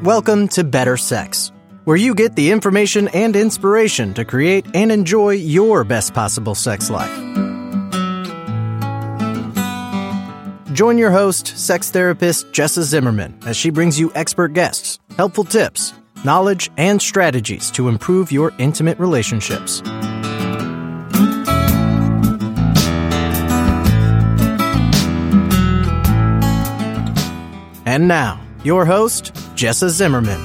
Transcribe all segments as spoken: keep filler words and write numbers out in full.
Welcome to Better Sex, where you get the information and inspiration to create and enjoy your best possible sex life. Join your host, sex therapist Jessa Zimmerman, as she brings you expert guests, helpful tips, knowledge, and strategies to improve your intimate relationships. And now, your host, Jessa Zimmerman.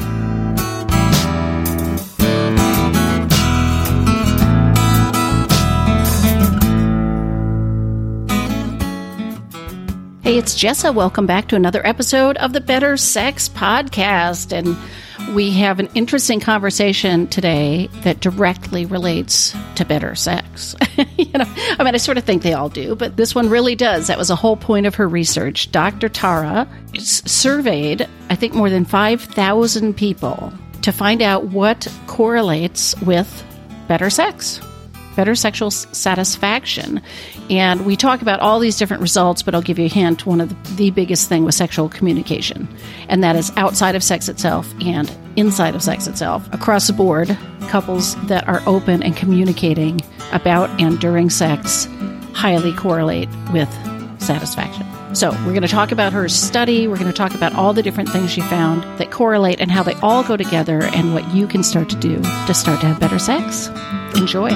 Hey, it's Jessa. Welcome back to another episode of the Better Sex Podcast. And we have an interesting conversation today that directly relates to better sex. you know, I mean, I sort of think they all do, but this one really does. That was the whole point of her research. Doctor Tara surveyed, I think, more than five thousand people to find out what correlates with better sex, better sexual satisfaction. And we talk about all these different results, but I'll give you a hint. One of the, the biggest thing was sexual communication, and that is outside of sex itself and inside of sex itself. Across the board, couples that are open and communicating about and during sex highly correlate with satisfaction. So we're going to talk about her study. We're going to talk about all the different things she found that correlate and how they all go together and what you can start to do to start to have better sex. Enjoy.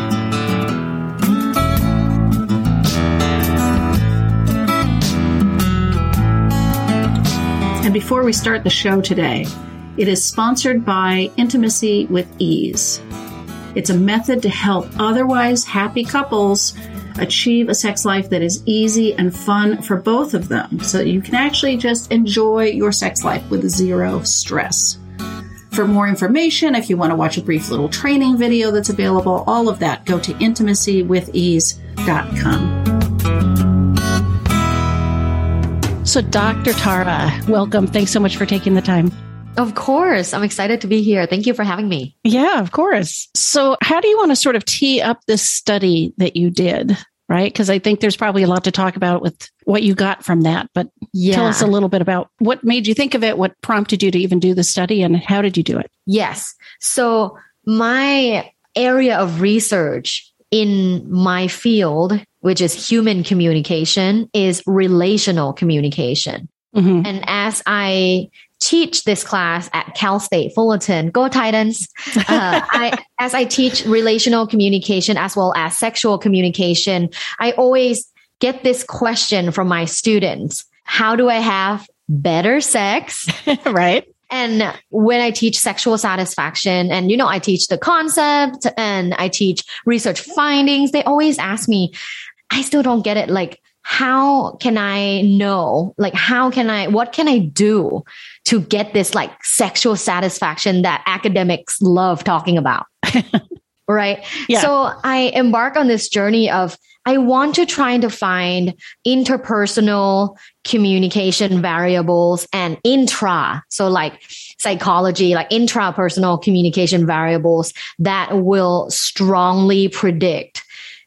And before we start the show today, it is sponsored by Intimacy with Ease. It's a method to help otherwise happy couples achieve a sex life that is easy and fun for both of them, so that you can actually just enjoy your sex life with zero stress. For more information, if you want to watch a brief little training video that's available, all of that, go to intimacy with ease dot com. So, Doctor Tara, welcome. Thanks so much for taking the time. Of course. I'm excited to be here. Thank you for having me. Yeah, of course. So how do you want to sort of tee up this study that you did, right? Because I think there's probably a lot to talk about with what you got from that. But yeah. Tell us a little bit about what made you think of it, what prompted you to even do the study, and how did you do it? Yes. So my area of research in my field, which is human communication, is relational communication. Mm-hmm. And as I teach this class at Cal State Fullerton, go Titans! Uh, I, as I teach relational communication as well as sexual communication, I always get this question from my students: how do I have better sex? Right. And when I teach sexual satisfaction, and, you know, I teach the concept and I teach research findings, they always ask me, I still don't get it. Like, how can I know? Like, how can I, what can I do to get this like sexual satisfaction that academics love talking about? Right. Yeah. So I embark on this journey of, I want to try to find interpersonal communication variables and intra. So like psychology, like intrapersonal communication variables that will strongly predict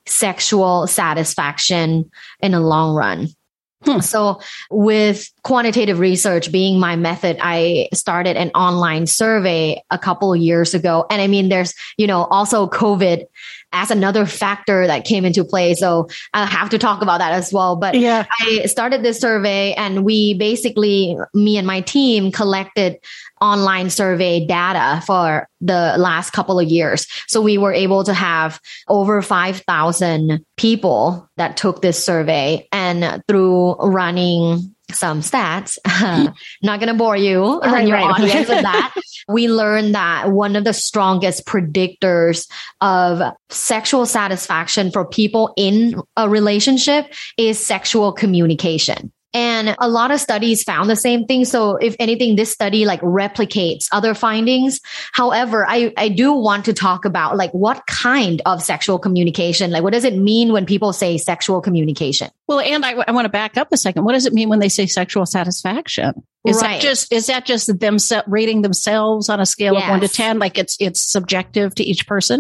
sexual satisfaction in the long run. Hmm. So with quantitative research being my method, I started an online survey a couple of years ago. And I mean, there's, you know, also COVID as another factor that came into play. So I have to talk about that as well. But yeah. I started this survey, and we basically, me and my team collected online survey data for the last couple of years. So we were able to have over five thousand people that took this survey, and through running some stats, not going to bore you and right, your right. audience with that. We learned that one of the strongest predictors of sexual satisfaction for people in a relationship is sexual communication. And a lot of studies found the same thing. So if anything, this study like replicates other findings. However, I, I do want to talk about like what kind of sexual communication, like what does it mean when people say sexual communication? Well, and I, I want to back up a second. What does it mean when they say sexual satisfaction? Is right. that just, is that just them rating themselves on a scale yes. of one to ten? Like it's, it's subjective to each person?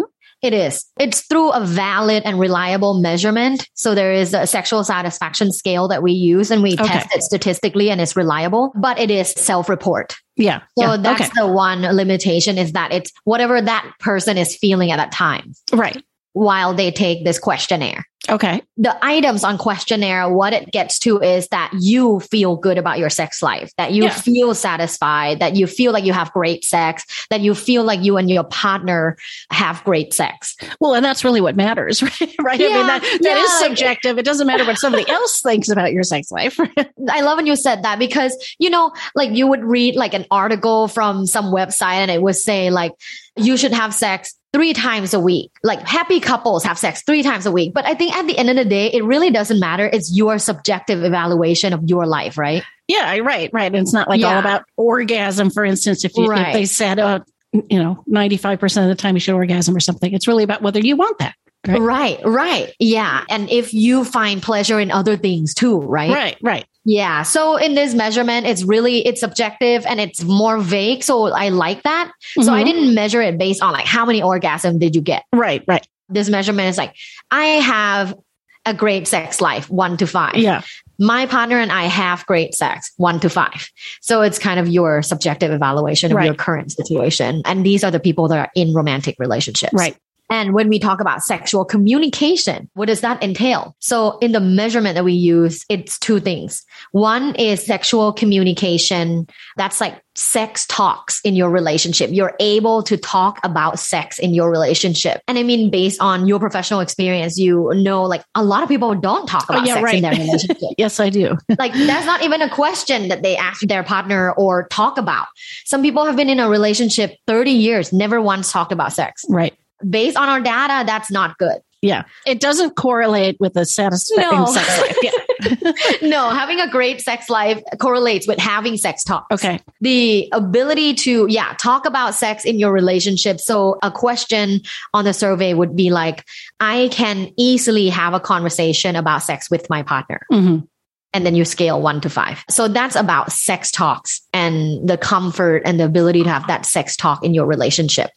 It is. It's through a valid and reliable measurement. So there is a sexual satisfaction scale that we use and we Okay. test it statistically and it's reliable, but it is self-report. Yeah. So yeah. that's okay. the one limitation is that it's whatever that person is feeling at that time Right. while they take this questionnaire. Okay. The items on questionnaire, what it gets to is that you feel good about your sex life, that you Yeah. feel satisfied, that you feel like you have great sex, that you feel like you and your partner have great sex. Well, and that's really what matters, right? right? I Yeah, mean, that, that yeah, is like- subjective. It doesn't matter what somebody else thinks about your sex life. I love when you said that because, you know, like you would read like an article from some website and it would say like, you should have sex three times a week. Like happy couples have sex three times a week. But I think at the end of the day, it really doesn't matter. It's your subjective evaluation of your life, right? Yeah, right, right. And it's not like Yeah. all about orgasm, for instance, if, you, Right. if they said, uh, you know, ninety-five percent of the time you should orgasm or something. It's really about whether you want that. Right, Right, right. Yeah. And if you find pleasure in other things too, right? right. right. Yeah. So in this measurement, it's really, it's subjective and it's more vague. So I like that. So I Mhm. didn't measure it based on like how many orgasms did you get? Right, right. This measurement is like, I have a great sex life, one to five. Yeah. My partner and I have great sex, one to five. So it's kind of your subjective evaluation of Right. your current situation. And these are the people that are in romantic relationships. Right. And when we talk about sexual communication, what does that entail? So in the measurement that we use, it's two things. One is sexual communication. That's like sex talks in your relationship. You're able to talk about sex in your relationship. And I mean, based on your professional experience, you know, like a lot of people don't talk about Oh, yeah, sex right. in their relationship. Yes, I do. Like that's not even a question that they ask their partner or talk about. Some people have been in a relationship thirty years, never once talked about sex. Right. Based on our data, that's not good. Yeah. It doesn't correlate with a satisfying No. sex life. Yeah. No, having a great sex life correlates with having sex talks. Okay. The ability to, yeah, talk about sex in your relationship. So a question on the survey would be like, I can easily have a conversation about sex with my partner. hmm And then you scale one to five. So that's about sex talks and the comfort and the ability to have that sex talk in your relationship.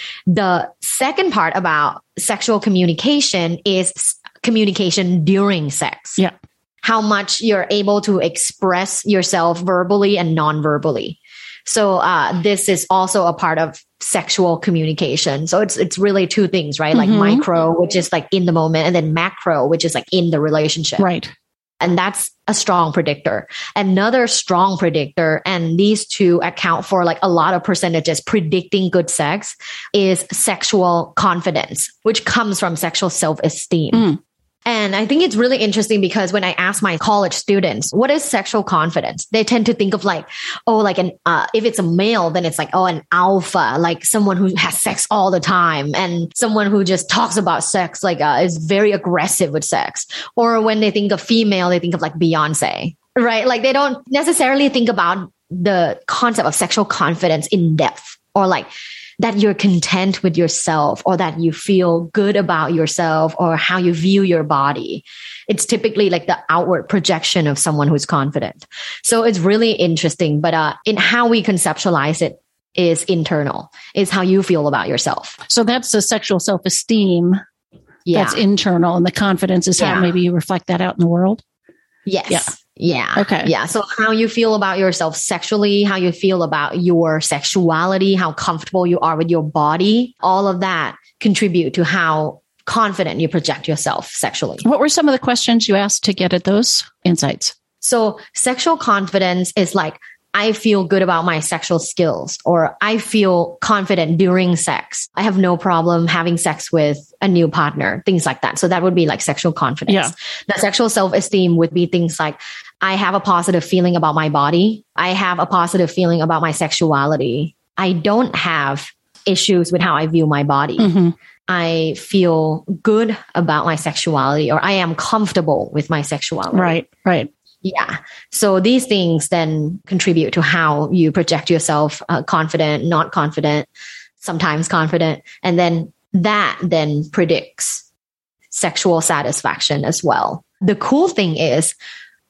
The second part about sexual communication is s- communication during sex. Yeah. How much you're able to express yourself verbally and non-verbally. So uh, this is also a part of sexual communication. So it's it's really two things, right? Like Mhm. micro, which is like in the moment, and then macro, which is like in the relationship. Right. And that's a strong predictor. Another strong predictor, and these two account for like a lot of percentages predicting good sex, is sexual confidence, which comes from sexual self-esteem. Mm. And I think it's really interesting because when I ask my college students, what is sexual confidence? They tend to think of like, oh, like an, uh, if it's a male, then it's like, oh, an alpha, like someone who has sex all the time and someone who just talks about sex, like, uh, is very aggressive with sex. Or when they think of female, they think of like Beyonce, right? Like they don't necessarily think about the concept of sexual confidence in depth or like, that you're content with yourself or that you feel good about yourself or how you view your body. It's typically like the outward projection of someone who's confident. So it's really interesting, but uh, in how we conceptualize it is internal, is how you feel about yourself. So that's the sexual self-esteem. Yeah. That's internal. And the confidence is Yeah. how maybe you reflect that out in the world. Yes. Yeah. Yeah. Okay. Yeah. So how you feel about yourself sexually, how you feel about your sexuality, how comfortable you are with your body, all of that contribute to how confident you project yourself sexually. What were some of the questions you asked to get at those insights? So sexual confidence is like, I feel good about my sexual skills, or I feel confident during sex. I have no problem having sex with a new partner, things like that. So that would be like sexual confidence. Yeah. The sexual self-esteem would be things like, I have a positive feeling about my body. I have a positive feeling about my sexuality. I don't have issues with how I view my body. Mm-hmm. I feel good about my sexuality, or I am comfortable with my sexuality. Right, right. Yeah. So these things then contribute to how you project yourself, uh, confident, not confident, sometimes confident. And then that then predicts sexual satisfaction as well. The cool thing is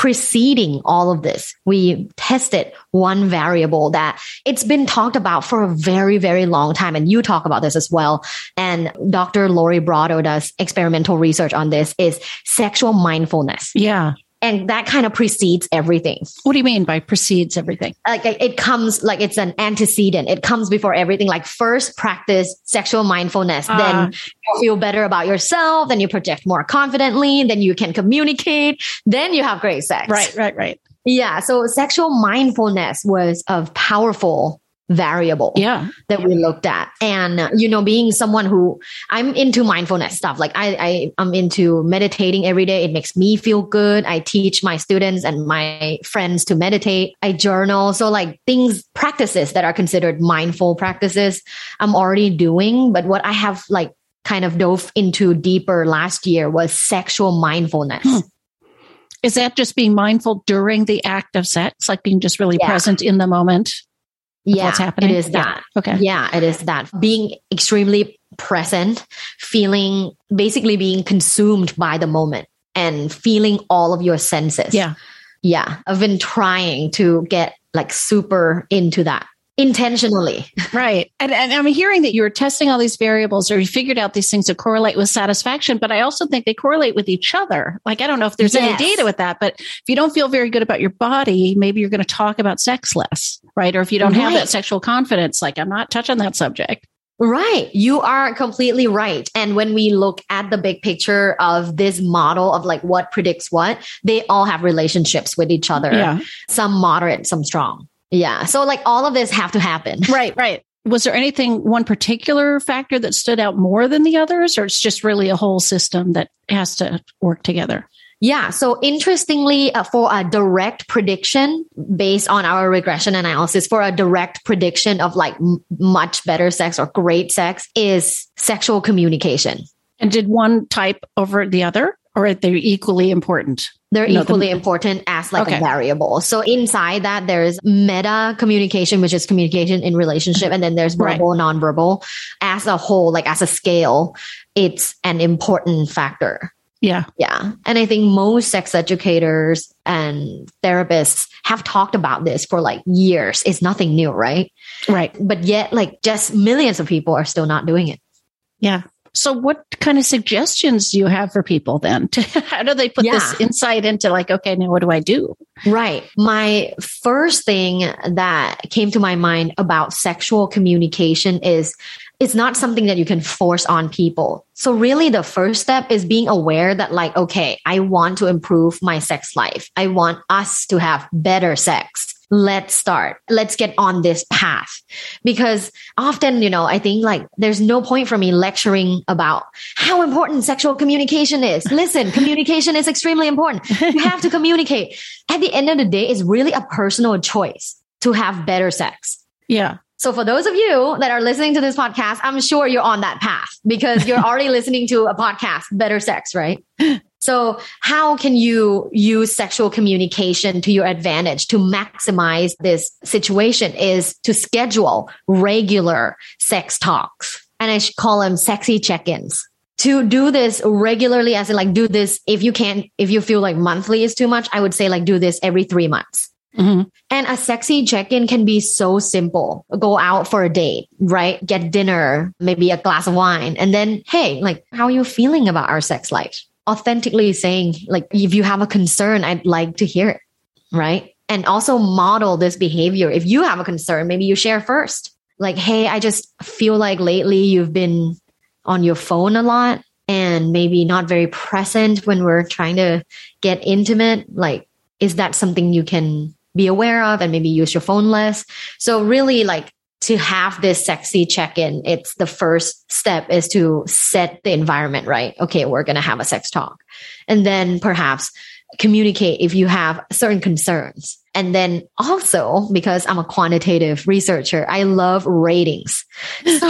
preceding all of this, we tested one variable that it's been talked about for a very, very long time. And you talk about this as well. And Doctor Lori Brotto does experimental research on this, is sexual mindfulness. Yeah. And that kind of precedes everything. What do you mean by precedes everything? Like it comes like it's an antecedent. It comes before everything. Like first practice sexual mindfulness, uh, then you feel better about yourself, then you project more confidently, then you can communicate, then you have great sex. Right, right, right. Yeah. So sexual mindfulness was a powerful variable yeah. that we looked at. And, uh, you know, being someone who I'm into mindfulness stuff, like I, I, I'm into meditating every day. It makes me feel good. I teach my students and my friends to meditate. I journal. So like things, practices that are considered mindful practices, I'm already doing. But what I have like kind of dove into deeper last year was sexual mindfulness. Hmm. Is that just being mindful during the act of sex? Like being just really yeah. present in the moment? Yeah, what's happening? It is that. Yeah. Okay. Yeah, it is that. Being extremely present, feeling, basically being consumed by the moment and feeling all of your senses. Yeah. Yeah. I've been trying to get like super into that intentionally. Right. And, and I'm hearing that you were testing all these variables or you figured out these things that correlate with satisfaction, but I also think they correlate with each other. Like, I don't know if there's yes. any data with that, but if you don't feel very good about your body, maybe you're going to talk about sex less, right? Or if you don't right. have that sexual confidence, like I'm not touching that subject. Right. You are completely right. And when we look at the big picture of this model of like what predicts what, they all have relationships with each other. Yeah. Some moderate, some strong. Yeah. So like all of this have to happen. Right, right. Was there anything, one particular factor that stood out more than the others, or it's just really a whole system that has to work together? Yeah. So interestingly, uh, for a direct prediction based on our regression analysis, for a direct prediction of like m- much better sex or great sex is sexual communication. And did one type over the other? Or are they equally important? They're you know, equally the, important as like okay. a variable. So inside that, there's meta communication, which is communication in relationship. And then there's verbal, right. nonverbal. As a whole, like as a scale, it's an important factor. Yeah. Yeah. And I think most sex educators and therapists have talked about this for like years. It's nothing new, right? Right. But yet, like just millions of people are still not doing it. Yeah. So what kind of suggestions do you have for people then? How do they put yeah. this insight into like, okay, now what do I do? Right. My first thing that came to my mind about sexual communication is it's not something that you can force on people. So really the first step is being aware that like, okay, I want to improve my sex life. I want us to have better sex. Let's start. Let's get on this path. Because often, you know, I think like there's no point for me lecturing about how important sexual communication is. Listen, communication is extremely important. You have to communicate. At the end of the day, it's really a personal choice to have better sex. Yeah. So for those of you that are listening to this podcast, I'm sure you're on that path because you're already listening to a podcast, Better Sex, right? So how can you use sexual communication to your advantage to maximize this situation is to schedule regular sex talks. And I should call them sexy check-ins. To do this regularly, as in like do this, if you can't, if you feel like monthly is too much, I would say like do this every three months. Mm-hmm. And a sexy check-in can be so simple. Go out for a date, right? Get dinner, maybe a glass of wine. And then, hey, like, how are you feeling about our sex life? Authentically saying, like, if you have a concern, I'd like to hear it, right? And also model this behavior. If you have a concern, maybe you share first. Like, hey, I just feel like lately you've been on your phone a lot and maybe not very present when we're trying to get intimate. Like, is that something you can be aware of and maybe use your phone less? So really like to have this sexy check-in, it's the first step is to set the environment, right? Okay, we're going to have a sex talk. And then perhaps communicate if you have certain concerns. And then also, because I'm a quantitative researcher, I love ratings. So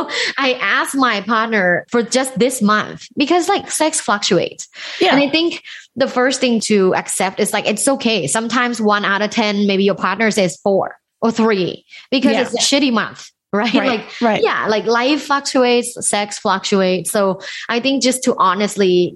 I asked my partner for just this month because like sex fluctuates. Yeah. And I think the first thing to accept is like, it's okay. Sometimes one out of ten, maybe your partner says four or three because yeah. it's a shitty month. Right? right? Like, right. yeah, like life fluctuates, sex fluctuates. So I think just to honestly get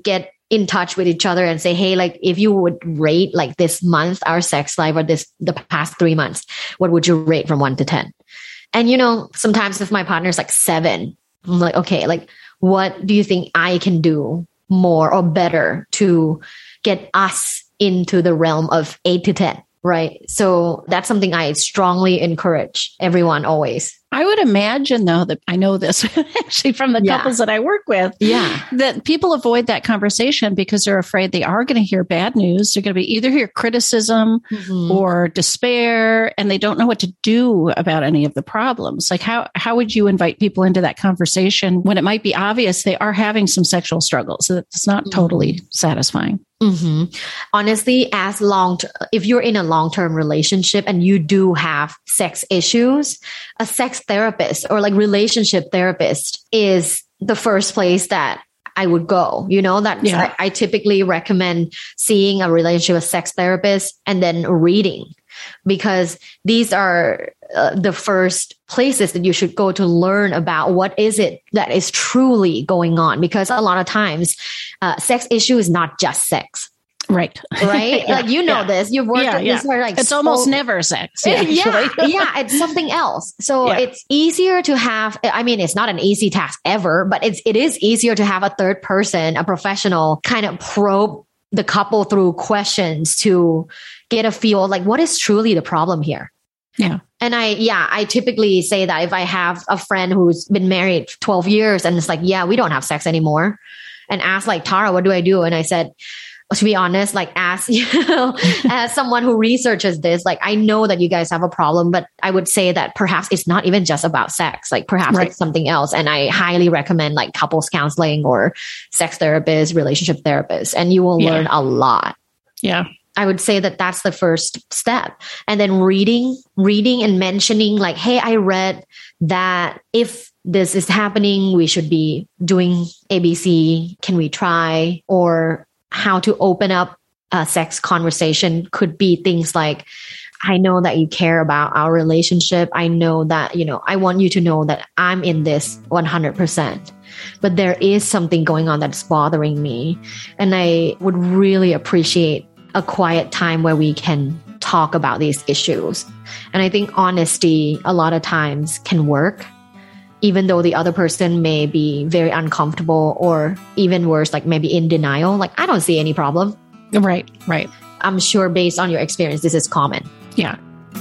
in touch with each other and say, hey, like if you would rate like this month, our sex life or this, the past three months, what would you rate from one to ten? And, you know, sometimes if my partner's like seven, I'm like, okay, like what do you think I can do more or better to get us into the realm of eight to ten? Right. So that's something I strongly encourage everyone always. I would imagine, though, that I know this actually from the yeah. couples that I work with, yeah, that people avoid that conversation because they're afraid they are going to hear bad news. They're going to be either hear criticism mm-hmm. or despair, and they don't know what to do about any of the problems. Like how, how would you invite people into that conversation when it might be obvious they are having some sexual struggles? So it's not mm-hmm. totally satisfying. Mm-hmm. Honestly, as long, t- if you're in a long-term relationship and you do have sex issues, a sex therapist or like relationship therapist is the first place that I would go. You know, that yeah. I, I typically recommend seeing a relationship with sex therapist and then reading, because these are uh, the first places that you should go to learn about what is it that is truly going on. Because a lot of times, uh, sex issue is not just sex. Right. Right. yeah. Like, you know, yeah. this, you've worked yeah, with yeah. this where like, it's so, almost never sex. Yeah. Yeah, yeah. It's something else. So yeah. it's easier to have, I mean, it's not an easy task ever, but it's, it is easier to have a third person, a professional kind of probe the couple through questions to get a feel like what is truly the problem here. Yeah. And I, yeah, I typically say that if I have a friend who's been married twelve years and it's like, yeah, we don't have sex anymore, and ask like, Tara, what do I do? And I said, to be honest, like as, you know, as someone who researches this, like I know that you guys have a problem, but I would say that perhaps it's not even just about sex, like perhaps right. it's something else. And I highly recommend like couples counseling or sex therapists, relationship therapists, and you will yeah. learn a lot. Yeah. I would say that that's the first step. And then reading, reading and mentioning like, hey, I read that if this is happening, we should be doing A B C. Can we try? Or how to open up a sex conversation could be things like, I know that you care about our relationship. I know that, you know, I want you to know that I'm in this one hundred percent, but there is something going on that's bothering me. And I would really appreciate a quiet time where we can talk about these issues. And I think honesty a lot of times can work, even though the other person may be very uncomfortable or even worse, like maybe in denial. Like, I don't see any problem. Right, right. I'm sure based on your experience, this is common. Yeah.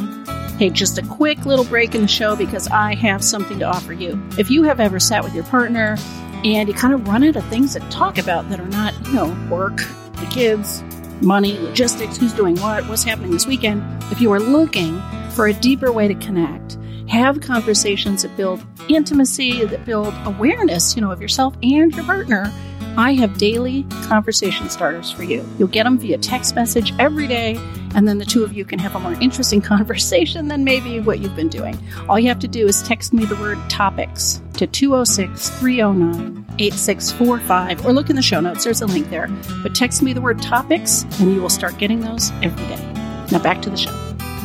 Hey, just a quick little break in the show because I have something to offer you. If you have ever sat with your partner and you kind of run out of things to talk about that are not, you know, work, the kids, money, logistics, who's doing what, what's happening this weekend. If you are looking for a deeper way to connect, have conversations that build intimacy, that build awareness, you know, of yourself and your partner, I have daily conversation starters for you. You'll get them via text message every day, and then the two of you can have a more interesting conversation than maybe what you've been doing. All you have to do is text me the word topics to two oh six, three oh nine, eight six four five, or look in the show notes. There's a link there. But text me the word topics, and you will start getting those every day. Now back to the show.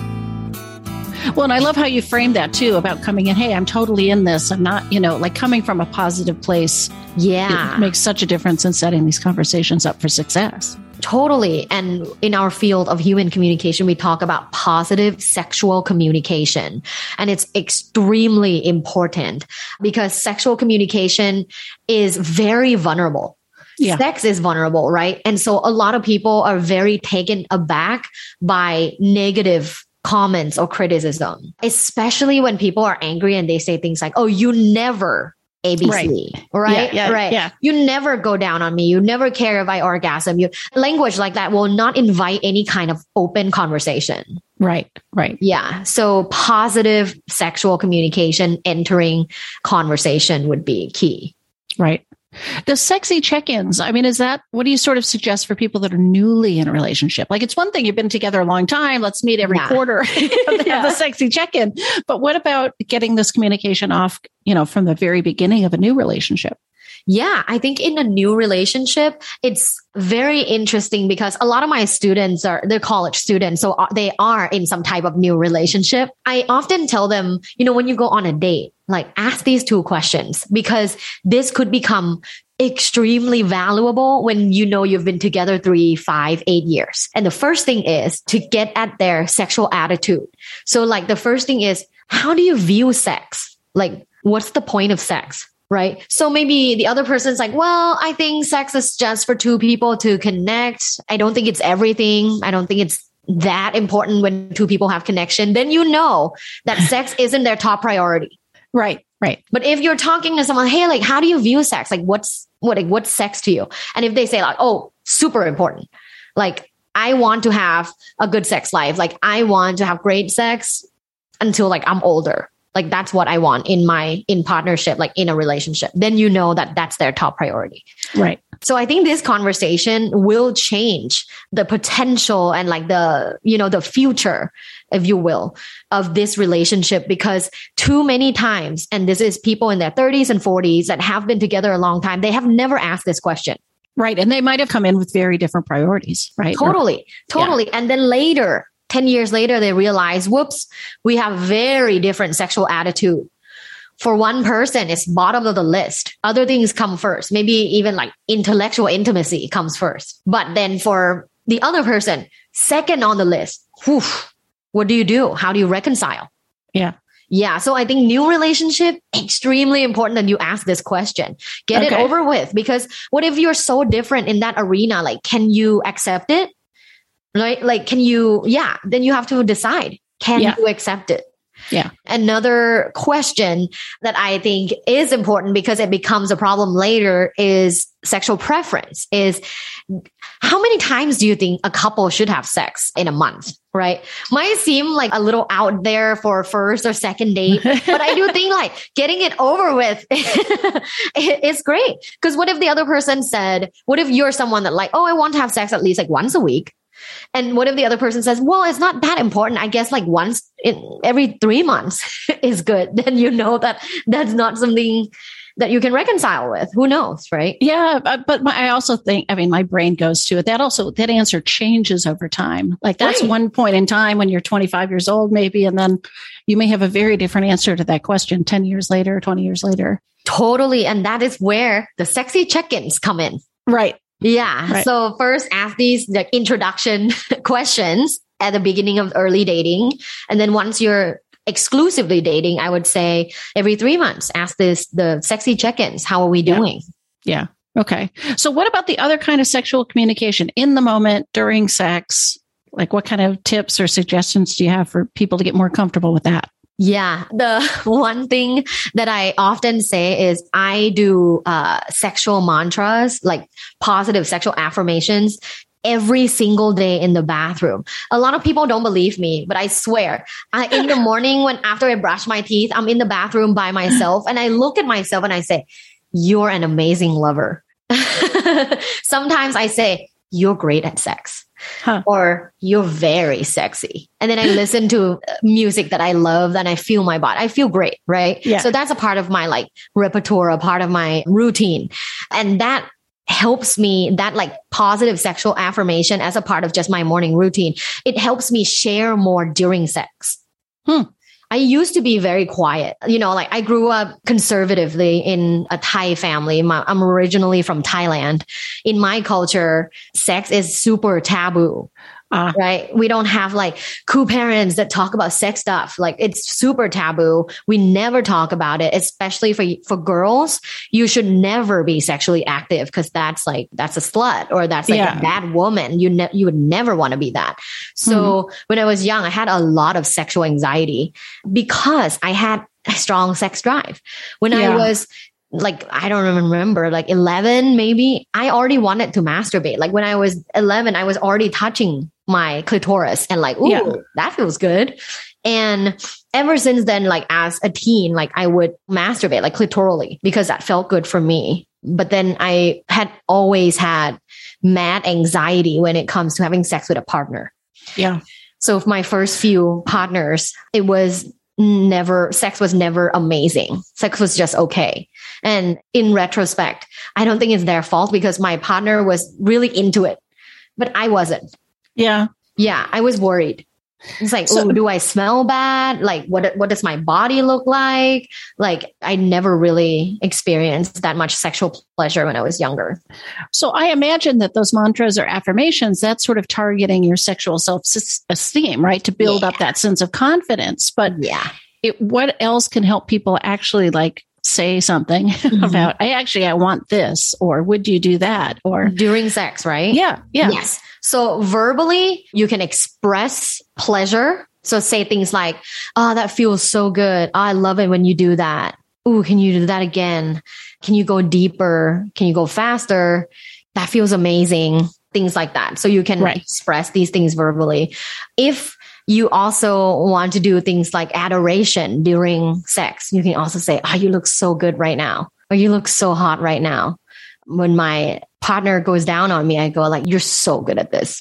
Well, and I love how you framed that too about coming in. Hey, I'm totally in this. I'm not, you know, like coming from a positive place. Yeah. It makes such a difference in setting these conversations up for success. Totally. And in our field of human communication, we talk about positive sexual communication. And it's extremely important because sexual communication is very vulnerable. Yeah. Sex is vulnerable, right? And so a lot of people are very taken aback by negative comments or criticism, especially when people are angry and they say things like, oh, you never A B C, right? Right. Yeah, yeah, right. Yeah. You never go down on me. You never care if I orgasm. You language like that will not invite any kind of open conversation. Right. Right. Yeah. So positive sexual communication entering conversation would be key. Right. The sexy check-ins. I mean, is that, what do you sort of suggest for people that are newly in a relationship? Like, it's one thing, you've been together a long time. Let's meet every yeah. quarter and have the sexy check-in. But what about getting this communication off, you know, from the very beginning of a new relationship? Yeah, I think in a new relationship, it's very interesting because a lot of my students are, they're college students. So they are in some type of new relationship. I often tell them, you know, when you go on a date, like ask these two questions because this could become extremely valuable when you know you've been together three, five, eight years. And the first thing is to get at their sexual attitude. So like the first thing is, how do you view sex? Like, what's the point of sex? Right. So maybe the other person's like, well, I think sex is just for two people to connect. I don't think it's everything. I don't think it's that important when two people have connection. Then you know that sex isn't their top priority. Right. Right. But if you're talking to someone, hey, like, how do you view sex? Like, what's, what, like, what's sex to you? And if they say like, oh, super important. Like, I want to have a good sex life. Like, I want to have great sex until like I'm older. Like that's what I want in my, in partnership, like in a relationship. Then you know that that's their top priority. Right. So I think this conversation will change the potential and like the, you know, the future, if you will, of this relationship because too many times, and this is people in their thirties and forties that have been together a long time, they have never asked this question. Right. And they might have come in with very different priorities, right? Totally. Or, totally. Yeah. And then later, ten years later, they realize, whoops, we have very different sexual attitude. For one person, it's bottom of the list. Other things come first. Maybe even like intellectual intimacy comes first. But then for the other person, second on the list, whew, what do you do? How do you reconcile? Yeah. Yeah. So I think new relationship, extremely important that you ask this question. Get okay. it over with. Because what if you're so different in that arena? Like, can you accept it? Right? Like, can you, yeah, then you have to decide, can yeah. you accept it? Yeah. Another question that I think is important because it becomes a problem later is sexual preference is how many times do you think a couple should have sex in a month? Right? Might seem like a little out there for first or second date, but I do think like getting it over with is great. Because what if the other person said, what if you're someone that like, oh, I want to have sex at least like once a week. And what if the other person says, well, it's not that important. I guess like once in every three months is good. Then you know that that's not something that you can reconcile with. Who knows, right? Yeah. But my, I also think, I mean, my brain goes to it. That also, that answer changes over time. Like that's right. One point in time when you're twenty-five years old, maybe. And then you may have a very different answer to that question ten years later, twenty years later. Totally. And that is where the sexy check-ins come in. Right. Yeah. Right. So first ask these like introduction questions at the beginning of early dating. And then once you're exclusively dating, I would say every three months, ask this, the sexy check-ins. How are we doing? Yeah. yeah. Okay. So what about the other kind of sexual communication in the moment during sex? Like what kind of tips or suggestions do you have for people to get more comfortable with that? Yeah. The one thing that I often say is I do uh, sexual mantras, like positive sexual affirmations every single day in the bathroom. A lot of people don't believe me, but I swear I, in the morning when after I brush my teeth, I'm in the bathroom by myself and I look at myself and I say, you're an amazing lover. Sometimes I say, you're great at sex. Huh. Or you're very sexy. And then I listen to music that I love and I feel my body. I feel great, right? Yeah. So that's a part of my like repertoire, a part of my routine. And that helps me, that like positive sexual affirmation as a part of just my morning routine. It helps me share more during sex. Hmm. I used to be very quiet. You know, like I grew up conservatively in a Thai family. My, I'm originally from Thailand. In my culture, sex is super taboo. Uh, right? We don't have like cool parents that talk about sex stuff. Like it's super taboo. We never talk about it, especially for for girls. You should never be sexually active because that's like that's a slut or that's like yeah. a bad woman. You ne- you would never want to be that. So mm-hmm. when I was young, I had a lot of sexual anxiety because I had a strong sex drive. When yeah. I was like, I don't remember, like eleven, maybe I already wanted to masturbate. Like when I was eleven, I was already touching my clitoris and like, ooh, yeah. that feels good. And ever since then, like as a teen, like I would masturbate like clitorally because that felt good for me. But then I had always had mad anxiety when it comes to having sex with a partner. Yeah. So for my first few partners, it was never, sex was never amazing. Sex was just okay. And in retrospect, I don't think it's their fault because my partner was really into it, but I wasn't. Yeah. Yeah. I was worried. It's like, so, oh, do I smell bad? Like, what, what does my body look like? Like, I never really experienced that much sexual pleasure when I was younger. So I imagine that those mantras or affirmations, that's sort of targeting your sexual self-esteem, right? To build yeah. up that sense of confidence. But yeah, it, what else can help people actually like say something mm-hmm. about, I actually, I want this, or would you do that? Or during sex, right? Yeah. Yeah. Yes. So verbally, you can express pleasure. So say things like, oh, that feels so good. Oh, I love it when you do that. Ooh, can you do that again? Can you go deeper? Can you go faster? That feels amazing. Things like that. So you can right. express these things verbally. If you also want to do things like adoration during sex, you can also say, oh, you look so good right now. Or you look so hot right now. When my partner goes down on me, I go like, you're so good at this.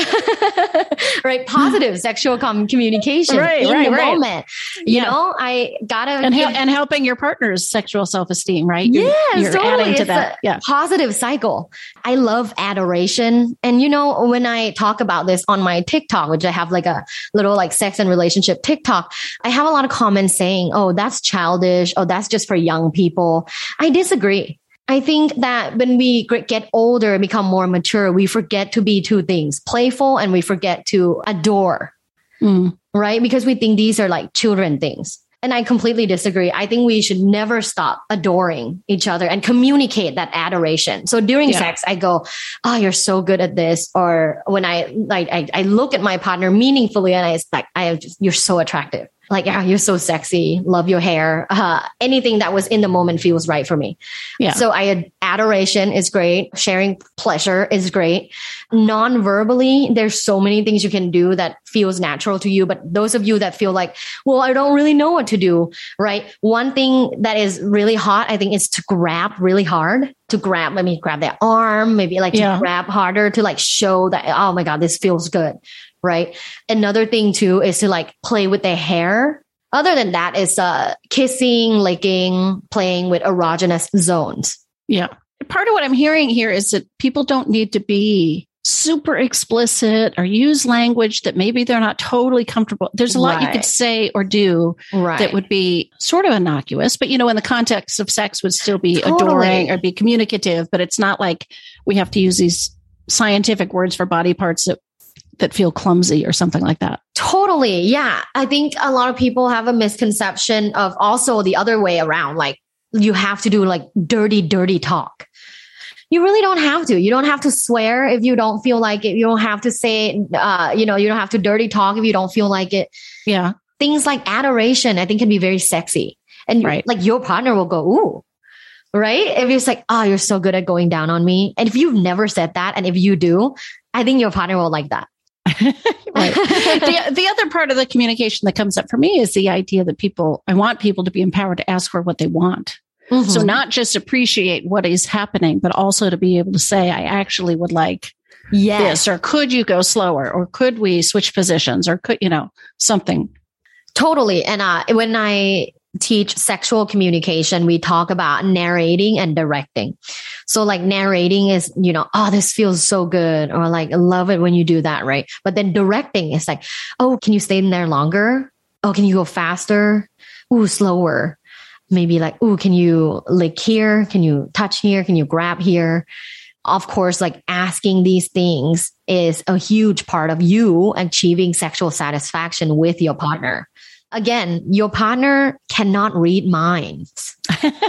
Right? Positive sexual com- communication right, in right, the right. moment. You yeah. know, I gotta and, give- and helping your partner's sexual self-esteem, right? You're, yes, you're totally. adding to it's that. A yeah. positive cycle. I love adoration. And you know, when I talk about this on my TikTok, which I have like a little like sex and relationship TikTok, I have a lot of comments saying, oh, that's childish. Oh, that's just for young people. I disagree. I think that when we get older and become more mature, we forget to be two things, playful and we forget to adore, mm. right? Because we think these are like children things. And I completely disagree. I think we should never stop adoring each other and communicate that adoration. So during yeah. sex, I go, oh, you're so good at this. Or when I like, I, I look at my partner meaningfully and I like, I just, you're so attractive. Like, yeah, you're so sexy. Love your hair. Uh, anything that was in the moment feels right for me. Yeah. So I adoration is great. Sharing pleasure is great. Non-verbally, there's so many things you can do that feels natural to you. But those of you that feel like, well, I don't really know what to do, right? One thing that is really hot, I think, is to grab really hard. To grab, let me grab their arm, maybe like yeah. to grab harder to like show that, oh my God, this feels good. Right. Another thing too is to like play with their hair. Other than that is uh, kissing, licking, playing with erogenous zones. Yeah. Part of what I'm hearing here is that people don't need to be super explicit or use language that maybe they're not totally comfortable. There's a lot right. you could say or do right. that would be sort of innocuous, but you know, in the context of sex would still be totally. adoring or be communicative, but it's not like we have to use these scientific words for body parts that that feel clumsy or something like that. Totally. Yeah. I think a lot of people have a misconception of also the other way around. Like you have to do like dirty, dirty talk. You really don't have to. You don't have to swear if you don't feel like it. You don't have to say, uh, you know, you don't have to dirty talk if you don't feel like it. Yeah. Things like adoration, I think can be very sexy. And right. like your partner will go, ooh. Right? If you're just like, oh, you're so good at going down on me. And if you've never said that, and if you do, I think your partner will like that. Right. the, the other part of the communication that comes up for me is the idea that people, I want people to be empowered to ask for what they want. Mm-hmm. So not just appreciate what is happening, but also to be able to say, I actually would like yes. this, or could you go slower, or could we switch positions, or could, you know, something. Totally. And uh, when I teach sexual communication, we talk about narrating and directing. So like narrating is, you know, oh, this feels so good, or like, I love it when you do that, right? But then directing is like, oh, can you stay in there longer? Oh, can you go faster? Ooh, slower. Maybe like, ooh, can you lick here? Can you touch here? Can you grab here? Of course, like asking these things is a huge part of you achieving sexual satisfaction with your partner. Again, your partner cannot read minds.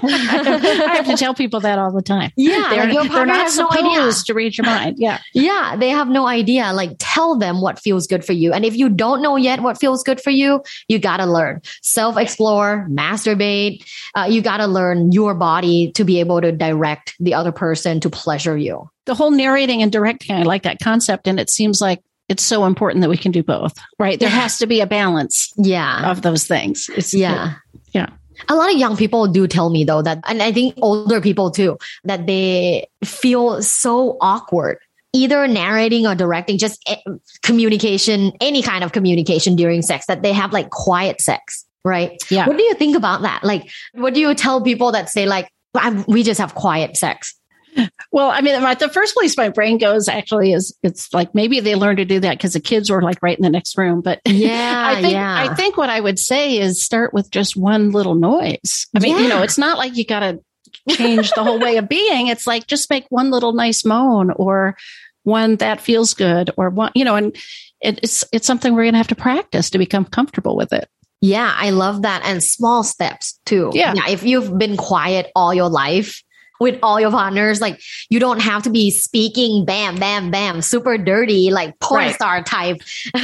I have to tell people that all the time. Yeah, they're, like your partner they're not has supposed no idea. to read your mind. Yeah, yeah, they have no idea. Like, tell them what feels good for you, and if you don't know yet what feels good for you, you gotta learn. Self-explore, masturbate. Uh, you gotta learn your body to be able to direct the other person to pleasure you. The whole narrating and directing, I like that concept, and it seems like it's so important that we can do both, right? There has to be a balance yeah. of those things. It's, yeah. It, yeah. A lot of young people do tell me though that, and I think older people too, that they feel so awkward, either narrating or directing, just communication, any kind of communication during sex, that they have like quiet sex, right? Yeah. What do you think about that? Like, what do you tell people that say like, we just have quiet sex? Well, I mean, my, the first place my brain goes actually is it's like maybe they learned to do that because the kids were like right in the next room. But yeah, I think yeah. I think what I would say is start with just one little noise. I mean, Yeah. you know, it's not like you got to change the whole way of being. It's like just make one little nice moan or one that feels good or one, you know, and it, it's it's something we're going to have to practice to become comfortable with it. Yeah, I love that. And small steps too. Yeah. yeah. If you've been quiet all your life with all your partners, like you don't have to be speaking bam, bam, bam, super dirty, like porn Right. star type,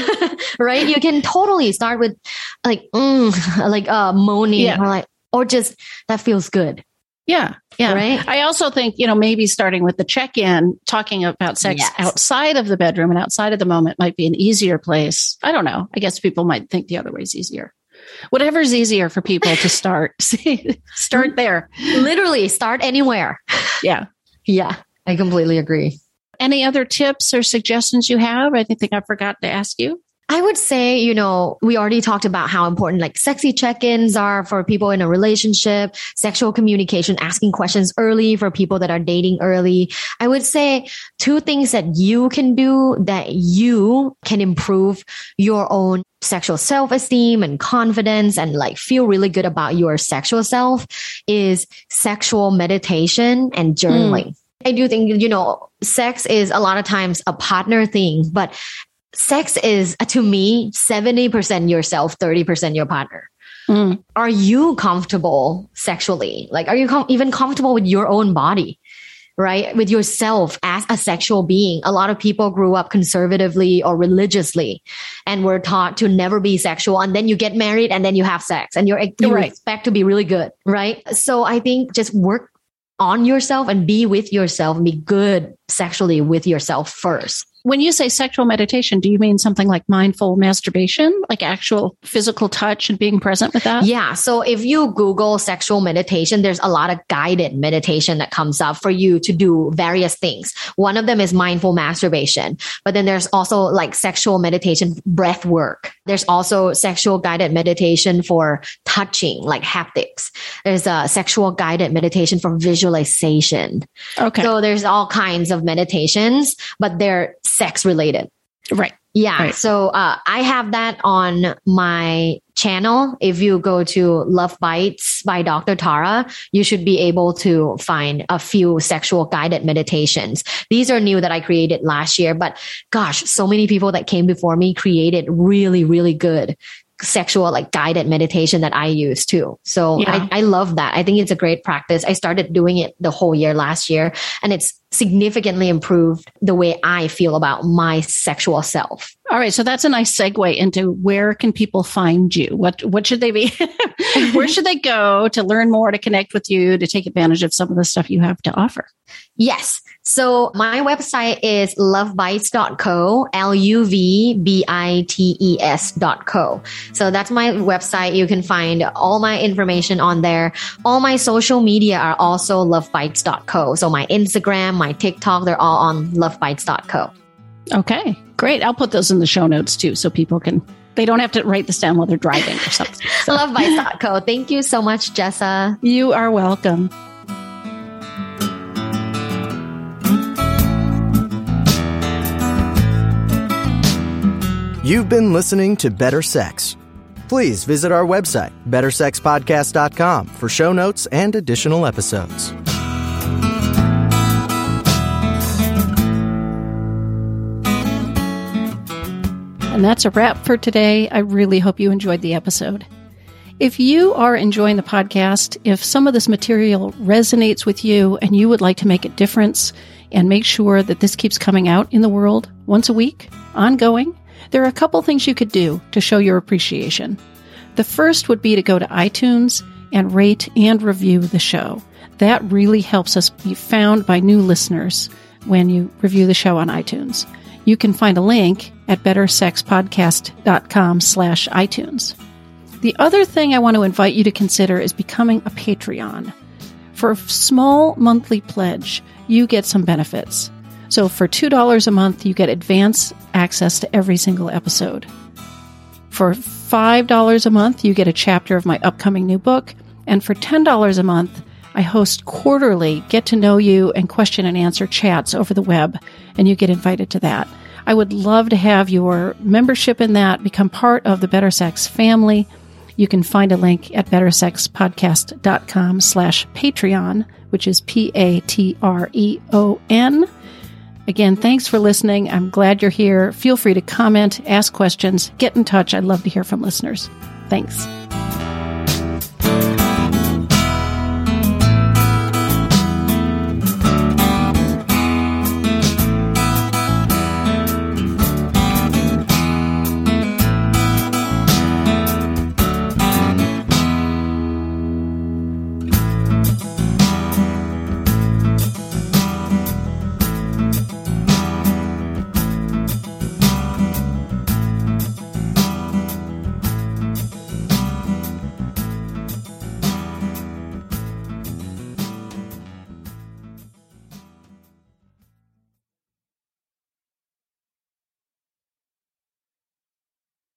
right? You can totally start with like, mm, like uh, moaning Yeah. or like, or just that feels good. Yeah. Yeah. Right. I also think, you know, maybe starting with the check-in, talking about sex Yes. outside of the bedroom and outside of the moment might be an easier place. I don't know. I guess people might think the other way is easier. Whatever's easier for people to start, start there. Literally start anywhere. Yeah. Yeah, I completely agree. Any other tips or suggestions you have? Anything I forgot to ask you? I would say, you know, we already talked about how important like sexy check-ins are for people in a relationship, sexual communication, asking questions early for people that are dating early. I would say two things that you can do that you can improve your own sexual self-esteem and confidence and like feel really good about your sexual self is sexual meditation and journaling. Mm. I do think, you know, sex is a lot of times a partner thing, but sex is, to me, seventy percent yourself, thirty percent your partner. Mm. Are you comfortable sexually? Like, are you com- even comfortable with your own body, right? With yourself as a sexual being? A lot of people grew up conservatively or religiously and were taught to never be sexual. And then you get married and then you have sex and you're, you right. expect to be really good, right? So I think just work on yourself and be with yourself and be good sexually with yourself first. When you say sexual meditation, do you mean something like mindful masturbation, like actual physical touch and being present with that? Yeah. So if you Google sexual meditation, there's a lot of guided meditation that comes up for you to do various things. One of them is mindful masturbation, but then there's also like sexual meditation breath work. There's also sexual guided meditation for touching, like haptics. There's a sexual guided meditation for visualization. Okay. So there's all kinds of meditations, but they're sex related. Right. Yeah. Right. So uh, I have that on my channel. If you go to Love Bites by Doctor Tara, you should be able to find a few sexual guided meditations. These are new that I created last year, but gosh, so many people that came before me created really, really good sexual like guided meditation that I use too. So yeah. I, I love that. I think it's a great practice. I started doing it the whole year last year, and it's significantly improved the way I feel about my sexual self. All right. So that's a nice segue into where can people find you? What, what should they be? Where should they go to learn more, to connect with you, to take advantage of some of the stuff you have to offer? Yes. So my website is love bites dot co, L U V B I T E S dot co. So that's my website. You can find all my information on there. All my social media are also love bites dot co. So my Instagram, my TikTok, they're all on love bites dot co. Okay, great. I'll put those in the show notes too, so people can, they don't have to write this down while they're driving or something. So. love bites dot co. Thank you so much, Jessa. You are welcome. You've been listening to Better Sex. Please visit our website, better sex podcast dot com, for show notes and additional episodes. And that's a wrap for today. I really hope you enjoyed the episode. If you are enjoying the podcast, if some of this material resonates with you and you would like to make a difference and make sure that this keeps coming out in the world once a week, ongoing, there are a couple things you could do to show your appreciation. The first would be to go to iTunes and rate and review the show. That really helps us be found by new listeners when you review the show on iTunes. You can find a link at better sex podcast dot com slash iTunes. The other thing I want to invite you to consider is becoming a Patreon. For a small monthly pledge, you get some benefits. So for two dollars a month, you get advance access to every single episode. For five dollars a month, you get a chapter of my upcoming new book. And for ten dollars a month, I host quarterly get to know you and question and answer chats over the web, and you get invited to that. I would love to have your membership in that, become part of the Better Sex family. You can find a link at bettersexpodcast.com slash Patreon, which is P A T R E O N. Again, thanks for listening. I'm glad you're here. Feel free to comment, ask questions, get in touch. I'd love to hear from listeners. Thanks.